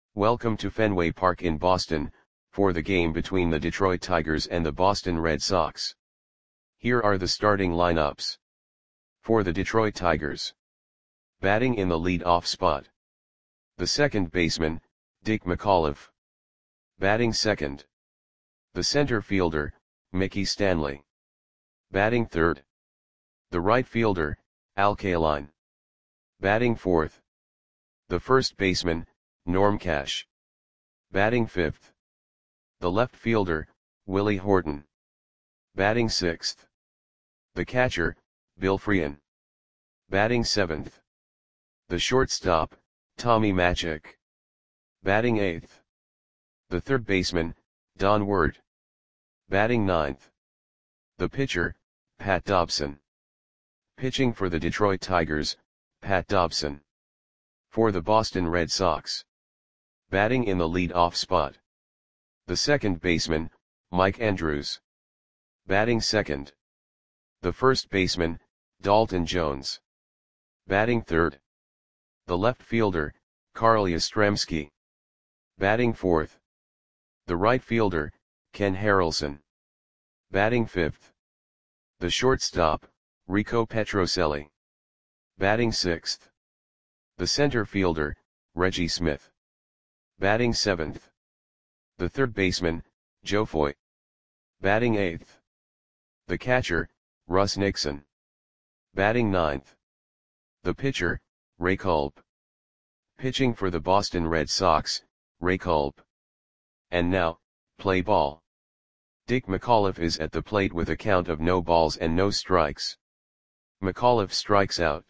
Welcome to Fenway Park in Boston, for the game between the Detroit Tigers and the Boston Red Sox. Here are the starting lineups. For the Detroit Tigers. Batting in the lead-off spot. The second baseman, Dick McAuliffe. Batting second. The center fielder, Mickey Stanley. Batting third. The right fielder, Al Kaline. Batting fourth. The first baseman, Norm Cash. Batting fifth. The left fielder, Willie Horton. Batting sixth. The catcher, Bill Frein. Batting seventh. The shortstop, Tommy Matzek. Batting eighth. The third baseman, Don Ward. Batting ninth. The pitcher, Pat Dobson. Pitching for the Detroit Tigers, Pat Dobson. For the Boston Red Sox. Batting in the lead-off spot. The second baseman, Mike Andrews. Batting second. The first baseman, Dalton Jones. Batting third. The left fielder, Carl Yastrzemski. Batting fourth. The right fielder, Ken Harrelson. Batting fifth. The shortstop, Rico Petrocelli. Batting sixth. The center fielder, Reggie Smith. Batting seventh. The third baseman, Joe Foy. Batting eighth. The catcher, Russ Nixon. Batting ninth. The pitcher, Ray Culp. Pitching for the Boston Red Sox, Ray Culp. And now, play ball. Dick McAuliffe is at the plate with a count of no balls and no strikes. McAuliffe strikes out.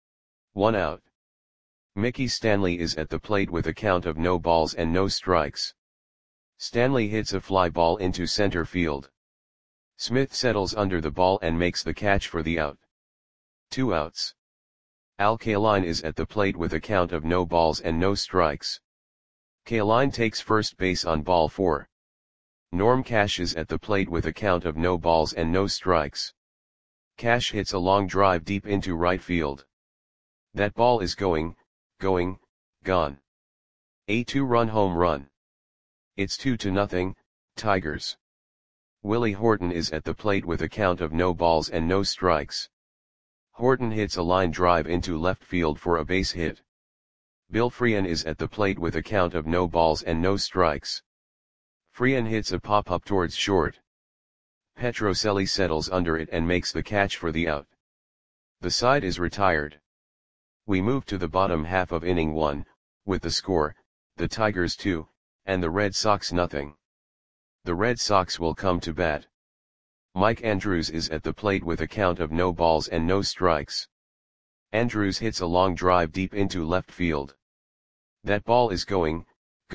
1 out. Mickey Stanley is at the plate with a count of no balls and no strikes. Stanley hits a fly ball into center field. Smith settles under the ball and makes the catch for the out. 2 outs. Al Kaline is at the plate with a count of no balls and no strikes. Kaline takes first base on ball 4. Norm Cash is at the plate with a count of no balls and no strikes. Cash hits a long drive deep into right field. That ball is gone. A 2-run home run. It's 2-0, Tigers. Willie Horton is at the plate with a count of no balls and no strikes. Horton hits a line drive into left field for a base hit. Bill Frein is at the plate with a count of no balls and no strikes. Frein hits a pop-up towards short. Petrocelli settles under it and makes the catch for the out. The side is retired. We move to the bottom half of inning 1, with the score, the Tigers 2, and the Red Sox nothing. The Red Sox will come to bat. Mike Andrews is at the plate with a count of no balls and no strikes. Andrews hits a long drive deep into left field. That ball is gone.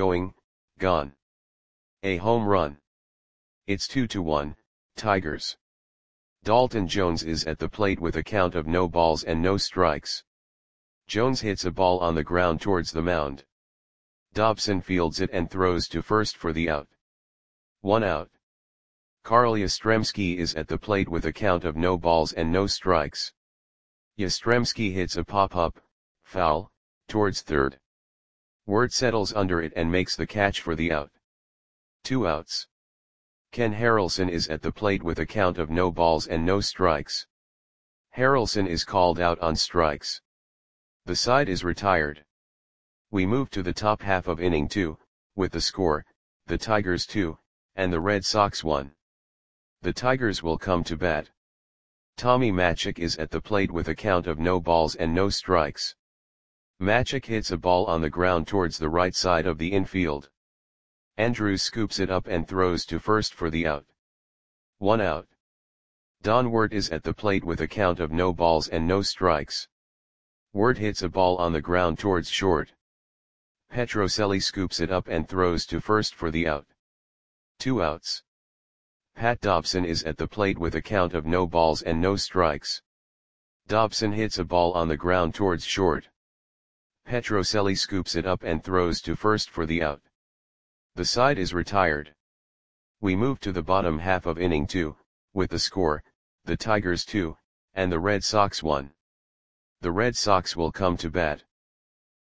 A home run. It's 2-1, Tigers. Dalton Jones is at the plate with a count of no balls and no strikes. Jones hits a ball on the ground towards the mound. Dobson fields it and throws to first for the out. 1 out. Carl Yastrzemski is at the plate with a count of no balls and no strikes. Yastrzemski hits a pop-up, foul, towards third. Ward settles under it and makes the catch for the out. 2 outs. Ken Harrelson is at the plate with a count of no balls and no strikes. Harrelson is called out on strikes. The side is retired. We move to the top half of inning 2, with the score, the Tigers 2, and the Red Sox 1. The Tigers will come to bat. Tommy Matzek is at the plate with a count of no balls and no strikes. Matzek hits a ball on the ground towards the right side of the infield. Andrews scoops it up and throws to first for the out. 1 out. Don Ward is at the plate with a count of no balls and no strikes. Ward hits a ball on the ground towards short. Petrocelli scoops it up and throws to first for the out. 2 outs. Pat Dobson is at the plate with a count of no balls and no strikes. Dobson hits a ball on the ground towards short. Petrocelli scoops it up and throws to first for the out. The side is retired. We move to the bottom half of inning 2, with the score, the Tigers 2, and the Red Sox 1. The Red Sox will come to bat.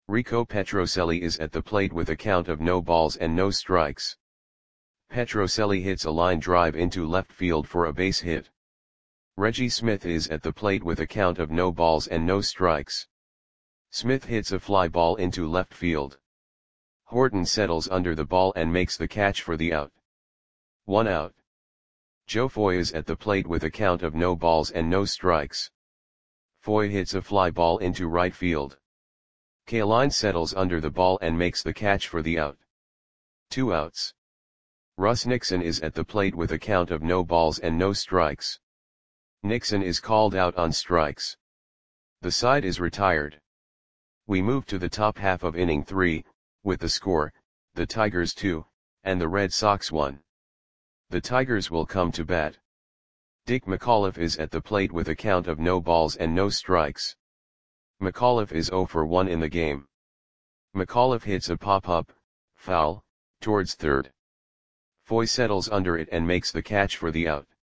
Rico Petrocelli is at the plate with a count of no balls and no strikes. Petrocelli hits a line drive into left field for a base hit. Reggie Smith is at the plate with a count of no balls and no strikes. Smith hits a fly ball into left field. Horton settles under the ball and makes the catch for the out. 1 out. Joe Foy is at the plate with a count of no balls and no strikes. Foy hits a fly ball into right field. Kaline settles under the ball and makes the catch for the out. 2 outs. Russ Nixon is at the plate with a count of no balls and no strikes. Nixon is called out on strikes. The side is retired. We move to the top half of inning 3, with the score, the Tigers 2, and the Red Sox 1. The Tigers will come to bat. Dick McAuliffe is at the plate with a count of no balls and no strikes. McAuliffe is 0 for 1 in the game. McAuliffe hits a pop-up, foul, towards third. Foy settles under it and makes the catch for the out.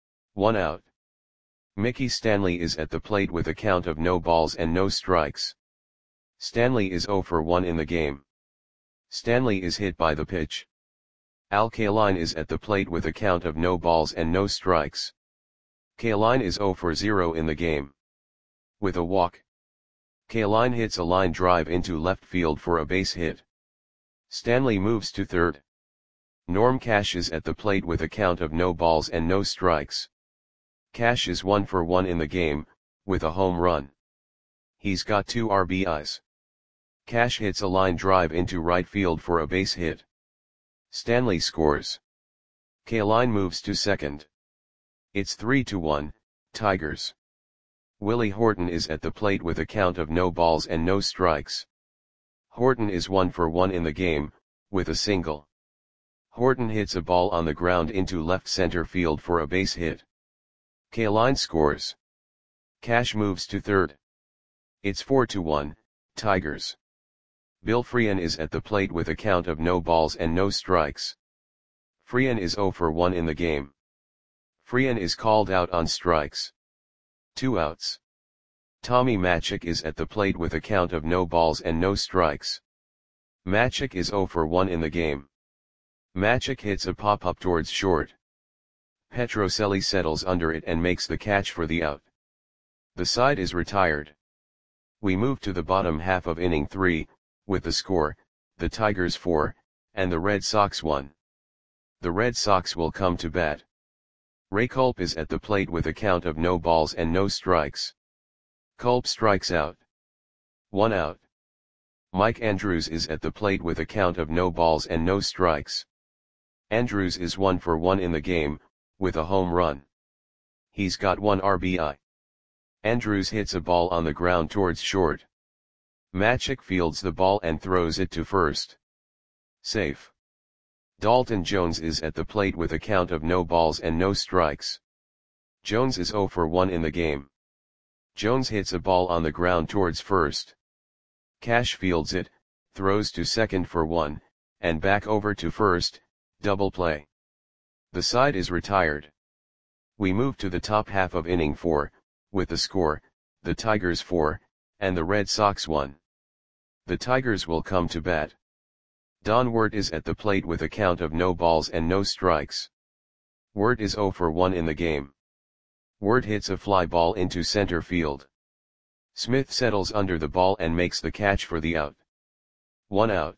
1 out. Mickey Stanley is at the plate with a count of no balls and no strikes. Stanley is 0 for 1 in the game. Stanley is hit by the pitch. Al Kaline is at the plate with a count of no balls and no strikes. Kaline is 0 for 0 in the game. With a walk. Kaline hits a line drive into left field for a base hit. Stanley moves to third. Norm Cash is at the plate with a count of no balls and no strikes. Cash is 1 for 1 in the game, with a home run. He's got 2 RBIs. Cash hits a line drive into right field for a base hit. Stanley scores. Kaline moves to second. It's 3-1, Tigers. Willie Horton is at the plate with a count of no balls and no strikes. Horton is 1 for 1 in the game, with a single. Horton hits a ball on the ground into left center field for a base hit. Kaline scores. Cash moves to third. It's 4-1, Tigers. Bill Freehan is at the plate with a count of no balls and no strikes. Freehan is 0 for 1 in the game. Freehan is called out on strikes. 2 outs. Tommy Matzek is at the plate with a count of no balls and no strikes. Matzek is 0 for 1 in the game. Matzek hits a pop-up towards short. Petrocelli settles under it and makes the catch for the out. The side is retired. We move to the bottom half of inning 3, with the score, the Tigers 4, and the Red Sox 1. The Red Sox will come to bat. Ray Culp is at the plate with a count of no balls and no strikes. Culp strikes out. 1 out. Mike Andrews is at the plate with a count of no balls and no strikes. Andrews is 1 for 1 in the game, with a home run. He's got 1 RBI. Andrews hits a ball on the ground towards short. Matzek fields the ball and throws it to first. Safe. Dalton Jones is at the plate with a count of no balls and no strikes. Jones is 0 for 1 in the game. Jones hits a ball on the ground towards first. Cash fields it, throws to second for 1, and back over to first, double play. The side is retired. We move to the top half of inning 4, with the score, the Tigers 4, and the Red Sox 1. The Tigers will come to bat. Don Wirt is at the plate with a count of no balls and no strikes. Wirt is 0 for 1 in the game. Wirt hits a fly ball into center field. Smith settles under the ball and makes the catch for the out. 1 out.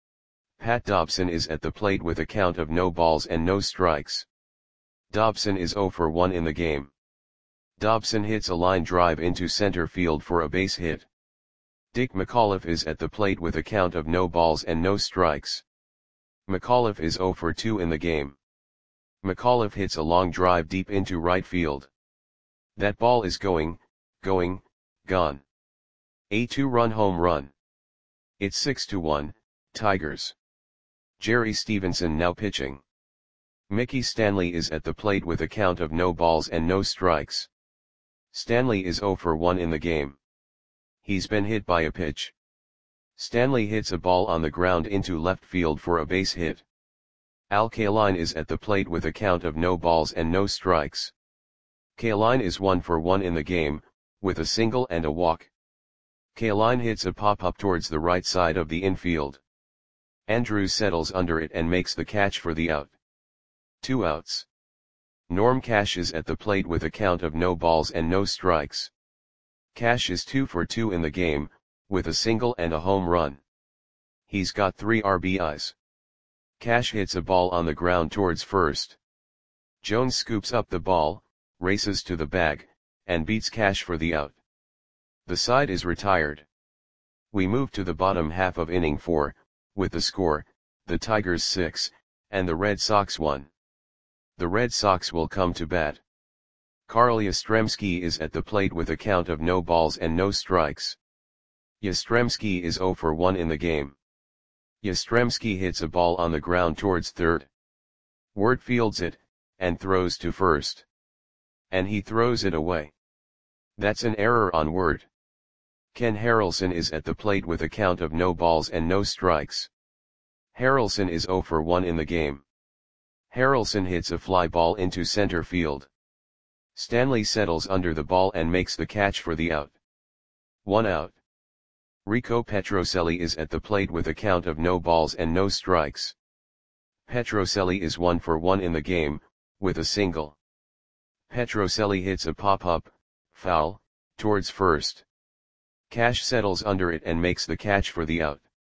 Pat Dobson is at the plate with a count of no balls and no strikes. Dobson is 0 for 1 in the game. Dobson hits a line drive into center field for a base hit. Dick McAuliffe is at the plate with a count of no balls and no strikes. McAuliffe is 0 for 2 in the game. McAuliffe hits a long drive deep into right field. That ball is gone. A 2-run home run. It's 6-1, Tigers. Jerry Stevenson now pitching. Mickey Stanley is at the plate with a count of no balls and no strikes. Stanley is 0 for 1 in the game. He's been hit by a pitch. Stanley hits a ball on the ground into left field for a base hit. Al Kaline is at the plate with a count of no balls and no strikes. Kaline is 1 for 1 in the game, with a single and a walk. Kaline hits a pop-up towards the right side of the infield. Andrews settles under it and makes the catch for the out. 2 outs. Norm Cash is at the plate with a count of no balls and no strikes. Cash is 2 for 2 in the game, with a single and a home run. He's got 3 RBIs. Cash hits a ball on the ground towards first. Jones scoops up the ball, races to the bag, and beats Cash for the out. The side is retired. We move to the bottom half of inning 4, with the score, the Tigers 6, and the Red Sox 1. The Red Sox will come to bat. Carl Yastrzemski is at the plate with a count of no balls and no strikes. Yastrzemski is 0 for 1 in the game. Yastrzemski hits a ball on the ground towards third. Ward fields it, and throws to first. And he throws it away. That's an error on Ward. Ken Harrelson is at the plate with a count of no balls and no strikes. Harrelson is 0 for 1 in the game. Harrelson hits a fly ball into center field. Stanley settles under the ball and makes the catch for the out. 1 out. Rico Petrocelli is at the plate with a count of no balls and no strikes. Petrocelli is 1 for 1 in the game, with a single. Petrocelli hits a pop-up, foul, towards first. Cash settles under it and makes the catch for the out.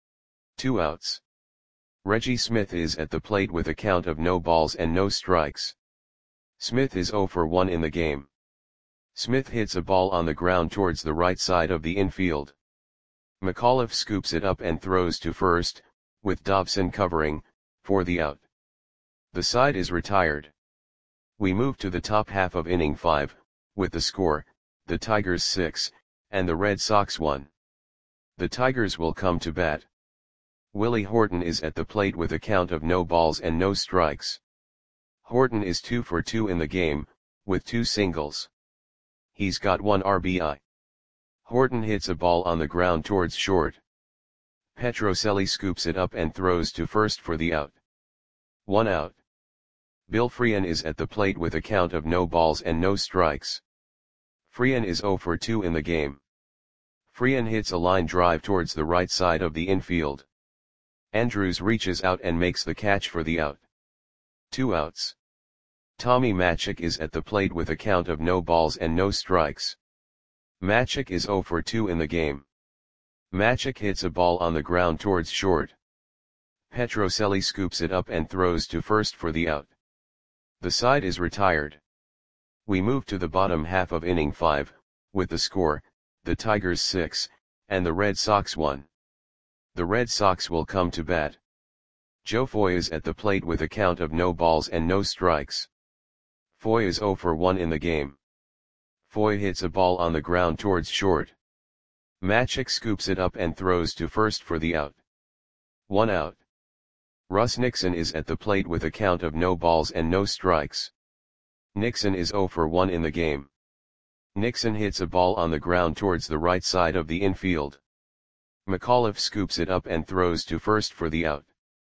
2 outs. Reggie Smith is at the plate with a count of no balls and no strikes. Smith is 0 for 1 in the game. Smith hits a ball on the ground towards the right side of the infield. McAuliffe scoops it up and throws to first, with Dobson covering, for the out. The side is retired. We move to the top half of inning 5, with the score, the Tigers 6, and the Red Sox 1. The Tigers will come to bat. Willie Horton is at the plate with a count of no balls and no strikes. Horton is 2 for 2 in the game, with 2 singles. He's got 1 RBI. Horton hits a ball on the ground towards short. Petrocelli scoops it up and throws to first for the out. 1 out. Bill Freehan is at the plate with a count of no balls and no strikes. Freehan is 0 for 2 in the game. Freehan hits a line drive towards the right side of the infield. Andrews reaches out and makes the catch for the out. 2 outs. Tommy Matzek is at the plate with a count of no balls and no strikes. Matzek is 0 for 2 in the game. Matzek hits a ball on the ground towards short. Petrocelli scoops it up and throws to first for the out. The side is retired. We move to the bottom half of inning 5, with the score, the Tigers 6, and the Red Sox 1. The Red Sox will come to bat. Joe Foy is at the plate with a count of no balls and no strikes. Foy is 0 for 1 in the game. Foy hits a ball on the ground towards short. Matzek scoops it up and throws to first for the out. 1 out. Russ Nixon is at the plate with a count of no balls and no strikes. Nixon is 0 for 1 in the game. Nixon hits a ball on the ground towards the right side of the infield. McAuliffe scoops it up and throws to first for the out.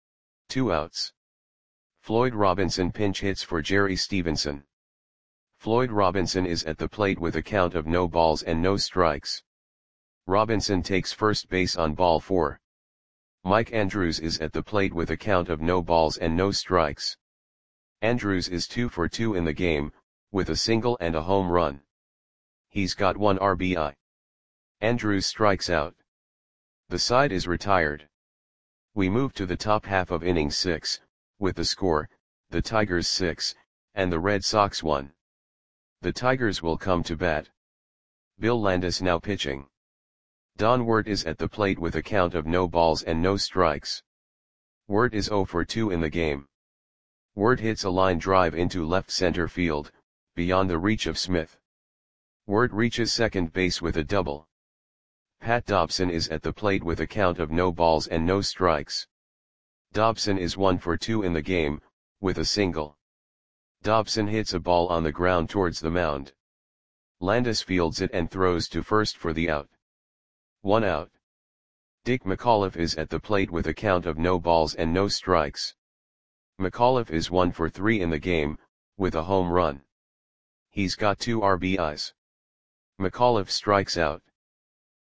2 outs. Floyd Robinson pinch hits for Jerry Stevenson. Floyd Robinson is at the plate with a count of no balls and no strikes. Robinson takes first base on ball 4. Mike Andrews is at the plate with a count of no balls and no strikes. Andrews is 2 for 2 in the game, with a single and a home run. He's got 1 RBI. Andrews strikes out. The side is retired. We move to the top half of inning 6, with the score, the Tigers 6, and the Red Sox 1. The Tigers will come to bat. Bill Landis now pitching. Don Wert is at the plate with a count of no balls and no strikes. Wert is 0 for 2 in the game. Wert hits a line drive into left center field, beyond the reach of Smith. Wert reaches second base with a double. Pat Dobson is at the plate with a count of no balls and no strikes. Dobson is 1 for 2 in the game, with a single. Dobson hits a ball on the ground towards the mound. Landis fields it and throws to first for the out. 1 out. Dick McAuliffe is at the plate with a count of no balls and no strikes. McAuliffe is 1 for 3 in the game, with a home run. He's got 2 RBIs. McAuliffe strikes out.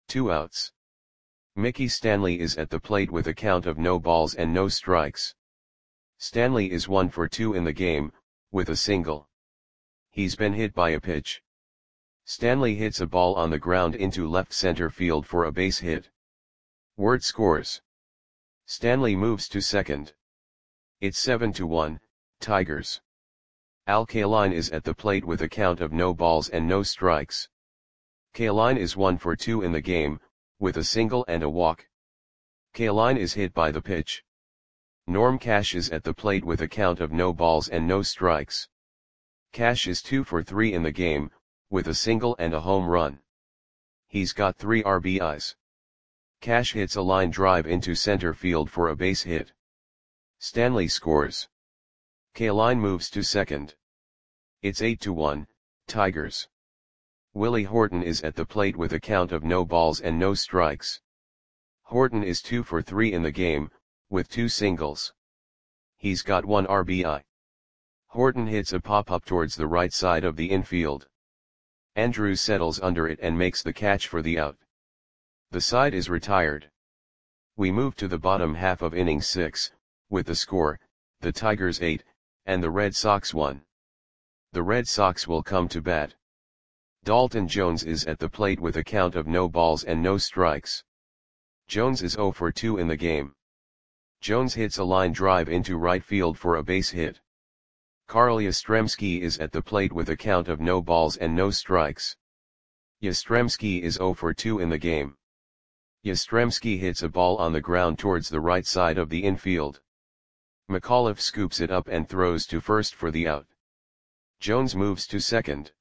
2 outs. Mickey Stanley is at the plate with a count of no balls and no strikes. Stanley is 1 for 2 in the game, with a single. He's been hit by a pitch. Stanley hits a ball on the ground into left center field for a base hit. Ward scores. Stanley moves to second. It's 7-1, Tigers. Al Kaline is at the plate with a count of no balls and no strikes. Kaline is 1 for 2 in the game, with a single and a walk. Kaline is hit by the pitch. Norm Cash is at the plate with a count of no balls and no strikes. Cash is 2 for 3 in the game, with a single and a home run. He's got 3 RBIs. Cash hits a line drive into center field for a base hit. Stanley scores. Kaline moves to second. It's 8-1, Tigers. Willie Horton is at the plate with a count of no balls and no strikes. Horton is 2 for 3 in the game, with 2 singles. He's got 1 RBI. Horton hits a pop-up towards the right side of the infield. Andrews settles under it and makes the catch for the out. The side is retired. We move to the bottom half of inning 6, with the score, the Tigers 8, and the Red Sox 1. The Red Sox will come to bat. Dalton Jones is at the plate with a count of no balls and no strikes. Jones is 0 for 2 in the game. Jones hits a line drive into right field for a base hit. Carl Yastrzemski is at the plate with a count of no balls and no strikes. Yastrzemski is 0 for 2 in the game. Yastrzemski hits a ball on the ground towards the right side of the infield. McAuliffe scoops it up and throws to first for the out. Jones moves to second.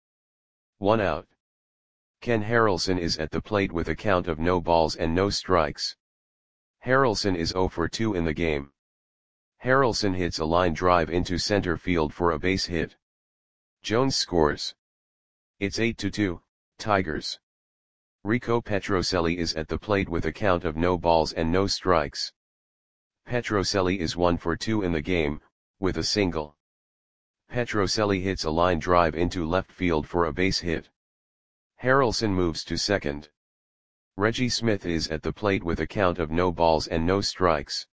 1 out. Ken Harrelson is at the plate with a count of no balls and no strikes. Harrelson is 0 for 2 in the game. Harrelson hits a line drive into center field for a base hit. Jones scores. It's 8-2, Tigers. Rico Petrocelli is at the plate with a count of no balls and no strikes. Petrocelli is 1 for 2 in the game, with a single. Petrocelli hits a line drive into left field for a base hit. Harrelson moves to second. Reggie Smith is at the plate with a count of no balls and no strikes.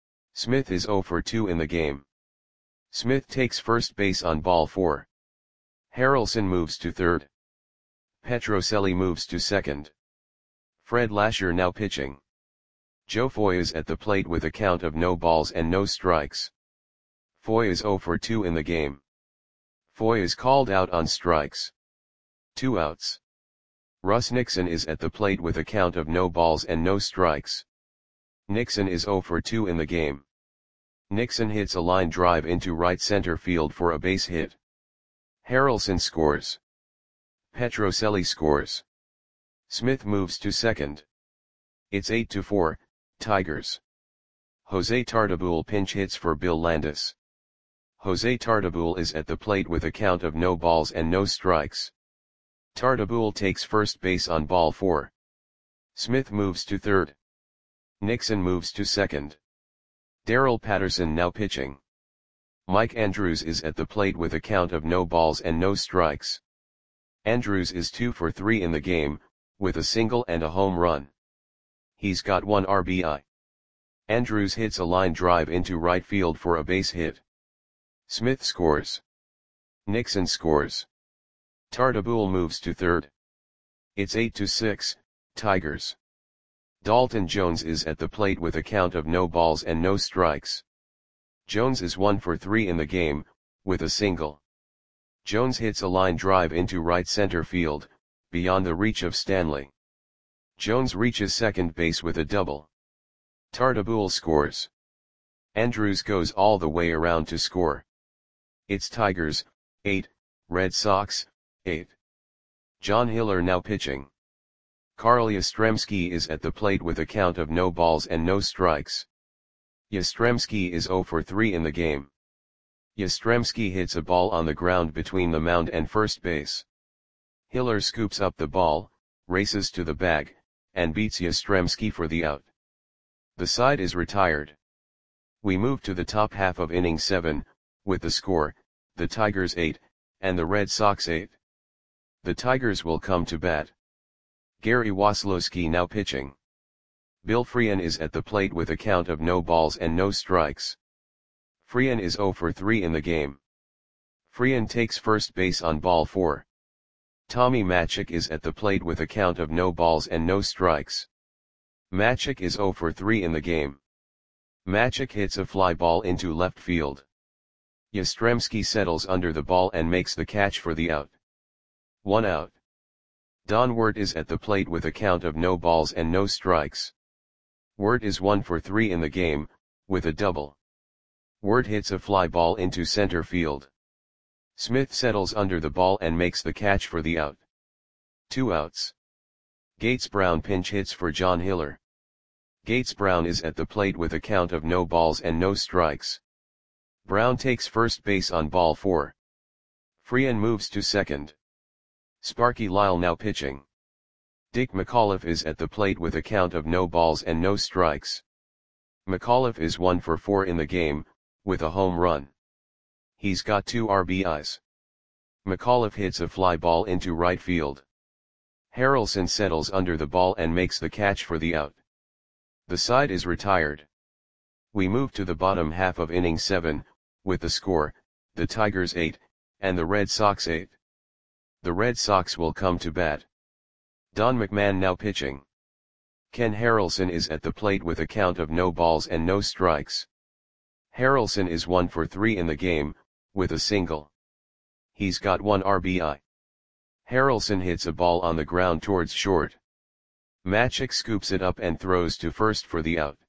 Smith is 0 for 2 in the game. Smith takes first base on ball 4. Harrelson moves to third. Petrocelli moves to second. Fred Lasher now pitching. Joe Foy is at the plate with a count of no balls and no strikes. Foy is 0 for 2 in the game. Foy is called out on strikes. 2 outs. Russ Nixon is at the plate with a count of no balls and no strikes. Nixon is 0 for 2 in the game. Nixon hits a line drive into right center field for a base hit. Harrelson scores. Petrocelli scores. Smith moves to second. It's 8-4, Tigers. Jose Tartabull pinch hits for Bill Landis. Jose Tartabull is at the plate with a count of no balls and no strikes. Tartabull takes first base on ball 4. Smith moves to third. Nixon moves to second. Darrell Patterson now pitching. Mike Andrews is at the plate with a count of no balls and no strikes. Andrews is 2 for 3 in the game, with a single and a home run. He's got 1 RBI. Andrews hits a line drive into right field for a base hit. Smith scores. Nixon scores. Tartabull moves to third. It's 8-6, Tigers. Dalton Jones is at the plate with a count of no balls and no strikes. Jones is 1 for 3 in the game, with a single. Jones hits a line drive into right center field, beyond the reach of Stanley. Jones reaches second base with a double. Tartabull scores. Andrews goes all the way around to score. It's Tigers, 8, Red Sox, 8. John Hiller now pitching. Carl Yastrzemski is at the plate with a count of no balls and no strikes. Yastrzemski is 0 for 3 in the game. Yastrzemski hits a ball on the ground between the mound and first base. Hiller scoops up the ball, races to the bag, and beats Yastrzemski for the out. The side is retired. We move to the top half of inning 7, with the score, the Tigers 8, and the Red Sox 8. The Tigers will come to bat. Gary Waslowski now pitching. Bill Freehan is at the plate with a count of no balls and no strikes. Freehan is 0 for 3 in the game. Freehan takes first base on ball 4. Tommy Matzek is at the plate with a count of no balls and no strikes. Matzek is 0 for 3 in the game. Matzek hits a fly ball into left field. Yastrzemski settles under the ball and makes the catch for the out. 1 out. Don Wirt is at the plate with a count of no balls and no strikes. Wirt is 1 for 3 in the game, with a double. Wirt hits a fly ball into center field. Smith settles under the ball and makes the catch for the out. 2 outs. Gates Brown pinch hits for John Hiller. Gates Brown is at the plate with a count of no balls and no strikes. Brown takes first base on ball 4. Freehan moves to second. Sparky Lyle now pitching. Dick McAuliffe is at the plate with a count of no balls and no strikes. McAuliffe is 1 for 4 in the game, with a home run. He's got 2 RBIs. McAuliffe hits a fly ball into right field. Harrelson settles under the ball and makes the catch for the out. The side is retired. We move to the bottom half of inning 7, with the score, the Tigers 8, and the Red Sox 8. The Red Sox will come to bat. Don McMahon now pitching. Ken Harrelson is at the plate with a count of no balls and no strikes. Harrelson is 1 for 3 in the game, with a single. He's got 1 RBI. Harrelson hits a ball on the ground towards short. Matzek scoops it up and throws to first for the out.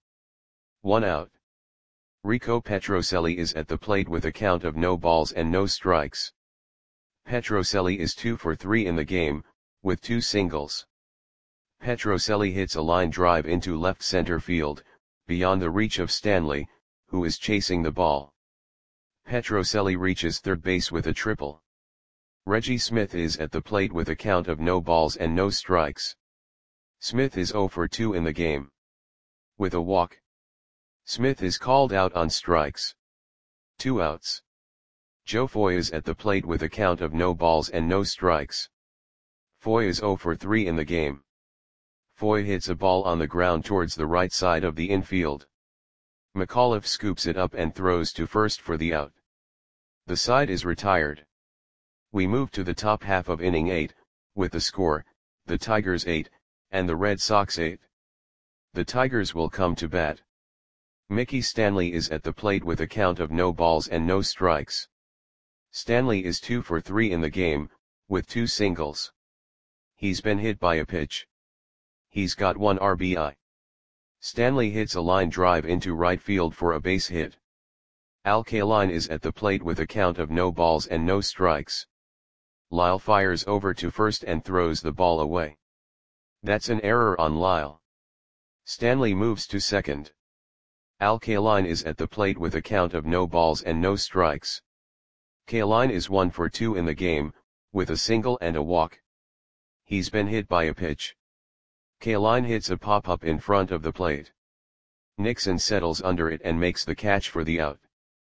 1 out. Rico Petrocelli is at the plate with a count of no balls and no strikes. Petrocelli is 2 for 3 in the game, with 2 singles. Petrocelli hits a line drive into left center field, beyond the reach of Stanley, who is chasing the ball. Petrocelli reaches third base with a triple. Reggie Smith is at the plate with a count of no balls and no strikes. Smith is 0 for 2 in the game. With a walk. Smith is called out on strikes. 2 outs. Joe Foy is at the plate with a count of no balls and no strikes. Foy is 0 for 3 in the game. Foy hits a ball on the ground towards the right side of the infield. McAuliffe scoops it up and throws to first for the out. The side is retired. We move to the top half of inning 8, with the score, the Tigers 8, and the Red Sox 8. The Tigers will come to bat. Mickey Stanley is at the plate with a count of no balls and no strikes. Stanley is 2 for 3 in the game, with 2 singles. He's been hit by a pitch. He's got 1 RBI. Stanley hits a line drive into right field for a base hit. Al Kaline is at the plate with a count of no balls and no strikes. Lyle fires over to first and throws the ball away. That's an error on Lyle. Stanley moves to second. Al Kaline is at the plate with a count of no balls and no strikes. Kaline is 1 for 2 in the game, with a single and a walk. He's been hit by a pitch. Kaline hits a pop-up in front of the plate. Nixon settles under it and makes the catch for the out.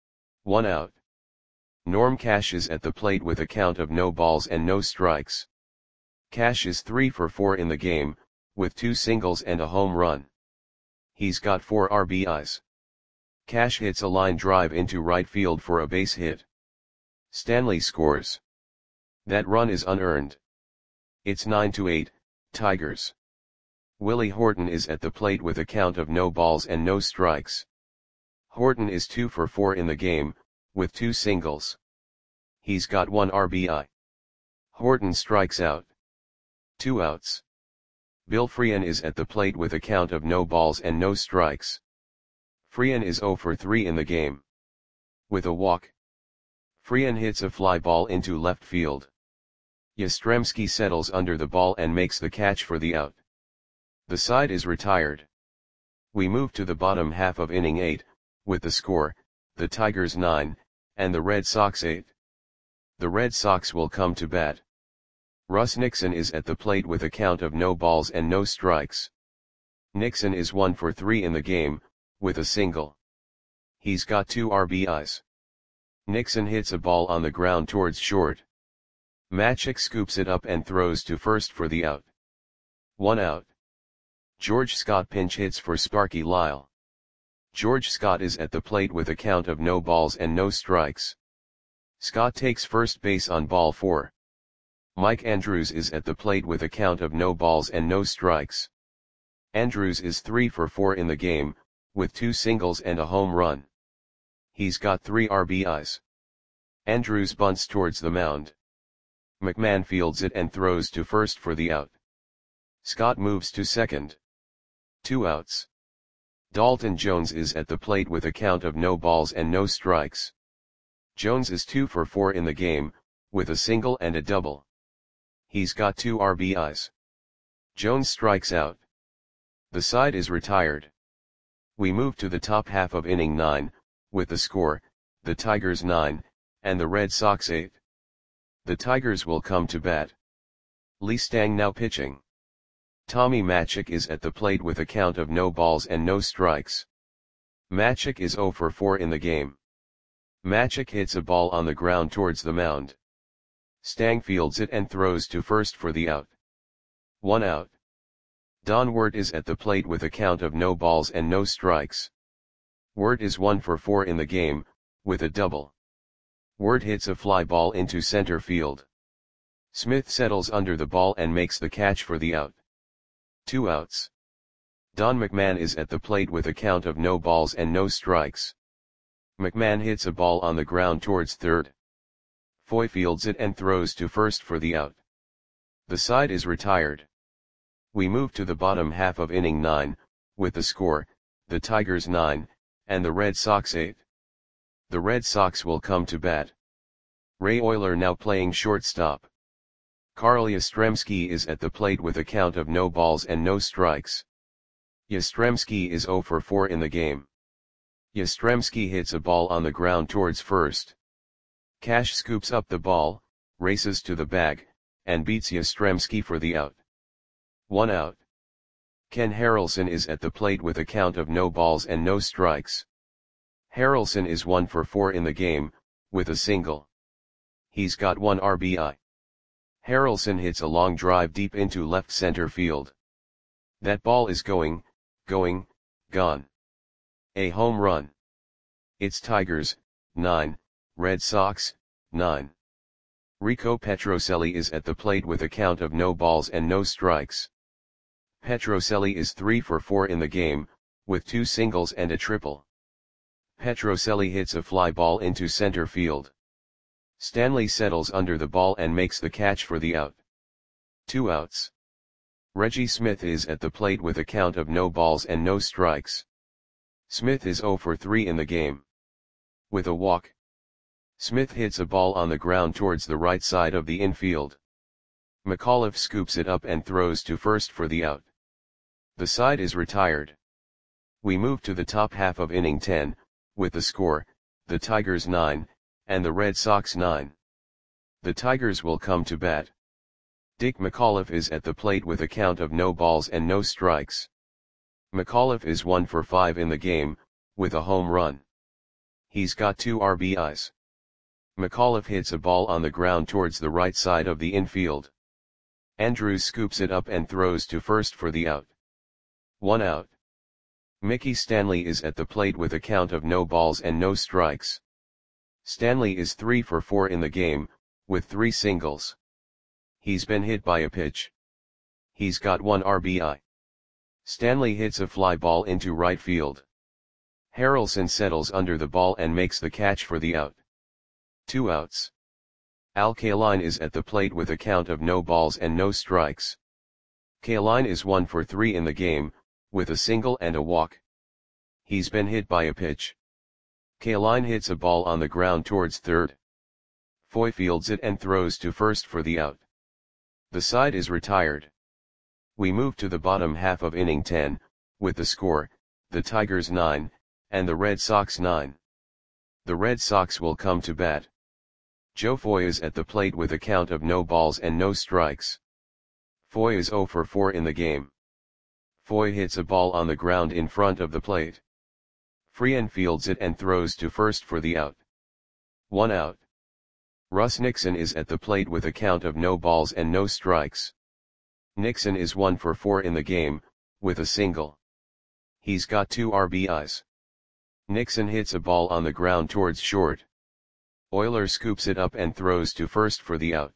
1 out. Norm Cash is at the plate with a count of no balls and no strikes. Cash is 3 for 4 in the game, with 2 singles and a home run. He's got 4 RBIs. Cash hits a line drive into right field for a base hit. Stanley scores. That run is unearned. It's 9-8, Tigers. Willie Horton is at the plate with a count of no balls and no strikes. Horton is 2 for 4 in the game, with 2 singles. He's got 1 RBI. Horton strikes out. 2 outs. Bill Freehan is at the plate with a count of no balls and no strikes. Freehan is 0 for 3 in the game. With a walk. Freehan hits a fly ball into left field. Yastrzemski settles under the ball and makes the catch for the out. The side is retired. We move to the bottom half of inning 8, with the score, the Tigers 9, and the Red Sox 8. The Red Sox will come to bat. Russ Nixon is at the plate with a count of no balls and no strikes. Nixon is 1 for 3 in the game, with a single. He's got 2 RBIs. Nixon hits a ball on the ground towards short. Matzek scoops it up and throws to first for the out. 1 out. George Scott pinch hits for Sparky Lyle. George Scott is at the plate with a count of no balls and no strikes. Scott takes first base on ball 4. Mike Andrews is at the plate with a count of no balls and no strikes. Andrews is 3 for 4 in the game, with 2 singles and a home run. He's got 3 RBIs. Andrews bunts towards the mound. McMahon fields it and throws to first for the out. Scott moves to second. 2 outs. Dalton Jones is at the plate with a count of no balls and no strikes. Jones is 2 for 4 in the game, with a single and a double. He's got 2 RBIs. Jones strikes out. The side is retired. We move to the top half of inning 9, with the score, the Tigers 9, and the Red Sox 8. The Tigers will come to bat. Lee Stang now pitching. Tommy Matzek is at the plate with a count of no balls and no strikes. Matzek is 0 for 4 in the game. Matzek hits a ball on the ground towards the mound. Stang fields it and throws to first for the out. 1 out. Don Wirt is at the plate with a count of no balls and no strikes. Wirt is 1 for 4 in the game, with a double. Wirt hits a fly ball into center field. Smith settles under the ball and makes the catch for the out. 2 outs. Don McMahon is at the plate with a count of no balls and no strikes. McMahon hits a ball on the ground towards third. Foy fields it and throws to first for the out. The side is retired. We move to the bottom half of inning 9, with the score, the Tigers 9, and the Red Sox 8. The Red Sox will come to bat. Ray Oyler now playing shortstop. Carl Yastrzemski is at the plate with a count of no balls and no strikes. Yastrzemski is 0 for 4 in the game. Yastrzemski hits a ball on the ground towards first. Cash scoops up the ball, races to the bag, and beats Yastrzemski for the out. 1 out. Ken Harrelson is at the plate with a count of no balls and no strikes. Harrelson is 1 for 4 in the game, with a single. He's got 1 RBI. Harrelson hits a long drive deep into left center field. That ball is going, gone. A home run. It's Tigers, 9, Red Sox, 9. Rico Petrocelli is at the plate with a count of no balls and no strikes. Petrocelli is 3 for 4 in the game, with 2 singles and a triple. Petrocelli hits a fly ball into center field. Stanley settles under the ball and makes the catch for the out. 2 outs. Reggie Smith is at the plate with a count of no balls and no strikes. Smith is 0 for 3 in the game. With a walk. Smith hits a ball on the ground towards the right side of the infield. McAuliffe scoops it up and throws to first for the out. The side is retired. We move to the top half of inning 10, with the score, the Tigers 9, and the Red Sox 9. The Tigers will come to bat. Dick McAuliffe is at the plate with a count of no balls and no strikes. McAuliffe is 1 for 5 in the game, with a home run. He's got 2 RBIs. McAuliffe hits a ball on the ground towards the right side of the infield. Andrews scoops it up and throws to first for the out. 1 out. Mickey Stanley is at the plate with a count of no balls and no strikes. Stanley is 3 for 4 in the game, with 3 singles. He's been hit by a pitch. He's got 1 RBI. Stanley hits a fly ball into right field. Harrelson settles under the ball and makes the catch for the out. 2 outs. Al Kaline is at the plate with a count of no balls and no strikes. Kaline is 1 for 3 in the game, with a single and a walk. He's been hit by a pitch. Kaline hits a ball on the ground towards third. Foy fields it and throws to first for the out. The side is retired. We move to the bottom half of inning 10, with the score, the Tigers 9, and the Red Sox 9. The Red Sox will come to bat. Joe Foy is at the plate with a count of no balls and no strikes. Foy is 0 for 4 in the game. Foy hits a ball on the ground in front of the plate. Freehan fields it and throws to first for the out. 1 out. Russ Nixon is at the plate with a count of no balls and no strikes. Nixon is 1 for 4 in the game, with a single. He's got 2 RBIs. Nixon hits a ball on the ground towards short. Oyler scoops it up and throws to first for the out.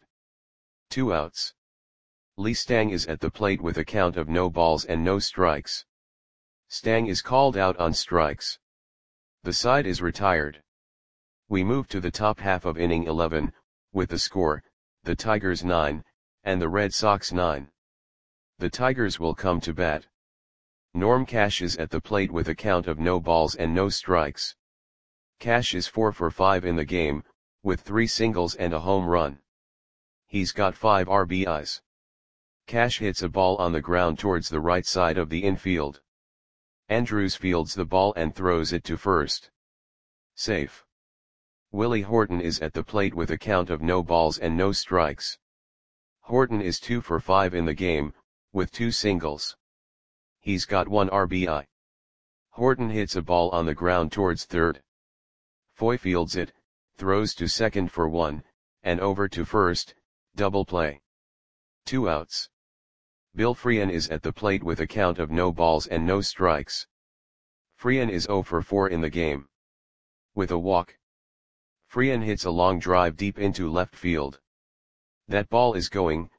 2 outs. Lee Stang is at the plate with a count of no balls and no strikes. Stang is called out on strikes. The side is retired. We move to the top half of inning 11, with the score, the Tigers 9, and the Red Sox 9. The Tigers will come to bat. Norm Cash is at the plate with a count of no balls and no strikes. Cash is 4 for 5 in the game, with 3 singles and a home run. He's got 5 RBIs. Cash hits a ball on the ground towards the right side of the infield. Andrews fields the ball and throws it to first. Safe. Willie Horton is at the plate with a count of no balls and no strikes. Horton is 2 for 5 in the game, with 2 singles. He's got 1 RBI. Horton hits a ball on the ground towards third. Foy fields it, throws to second for 1, and over to first, double play. 2 outs. Bill Freehan is at the plate with a count of no balls and no strikes. Freehan is 0 for 4 in the game. With a walk. Freehan hits a long drive deep into left field. That ball is going,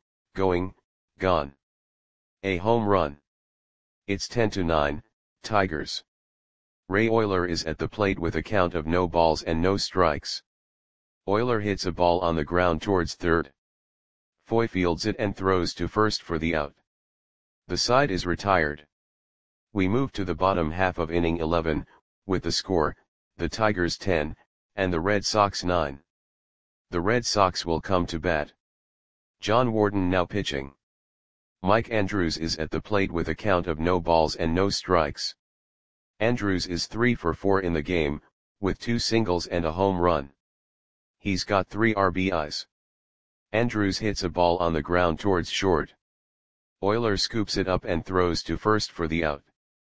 gone. A home run. It's 10-9, Tigers. Ray Oyler is at the plate with a count of no balls and no strikes. Oyler hits a ball on the ground towards third. Foy fields it and throws to first for the out. The side is retired. We move to the bottom half of inning 11, with the score, the Tigers 10, and the Red Sox 9. The Red Sox will come to bat. John Warden now pitching. Mike Andrews is at the plate with a count of no balls and no strikes. Andrews is 3 for 4 in the game, with 2 singles and a home run. He's got 3 RBIs. Andrews hits a ball on the ground towards short. Oyler scoops it up and throws to first for the out.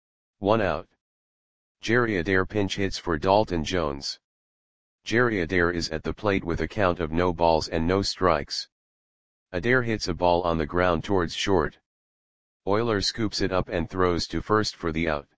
1 out. Jerry Adair pinch hits for Dalton Jones. Jerry Adair is at the plate with a count of no balls and no strikes. Adair hits a ball on the ground towards short. Oyler scoops it up and throws to first for the out.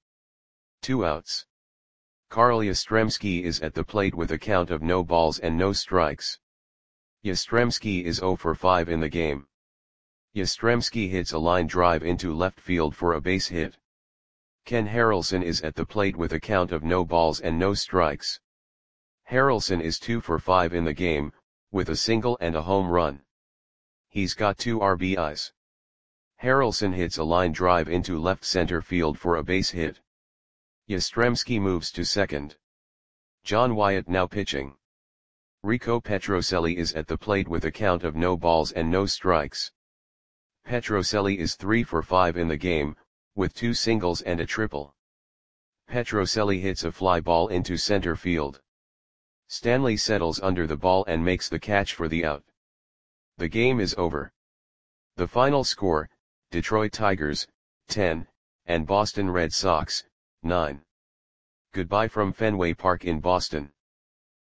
2 outs. Carl Yastrzemski is at the plate with a count of no balls and no strikes. Yastrzemski is 0 for 5 in the game. Yastrzemski hits a line drive into left field for a base hit. Ken Harrelson is at the plate with a count of no balls and no strikes. Harrelson is 2 for 5 in the game, with a single and a home run. He's got 2 RBIs. Harrelson hits a line drive into left center field for a base hit. Yastrzemski moves to second. John Wyatt now pitching. Rico Petrocelli is at the plate with a count of no balls and no strikes. Petrocelli is 3 for 5 in the game, with 2 singles and a triple. Petrocelli hits a fly ball into center field. Stanley settles under the ball and makes the catch for the out. The game is over. The final score, Detroit Tigers, 10, and Boston Red Sox, 9. Goodbye from Fenway Park in Boston.